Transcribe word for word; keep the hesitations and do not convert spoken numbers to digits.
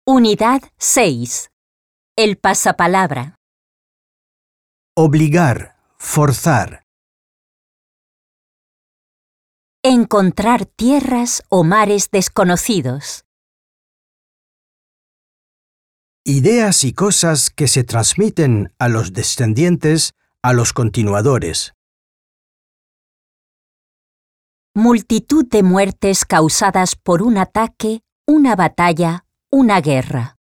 Unidad seis. El pasapalabra. Obligar, forzar. Encontrar tierras o mares desconocidos. Ideas y cosas que se transmiten a los descendientes a los continuadores. Multitud de muertes causadas por un ataque, una batalla, una guerra.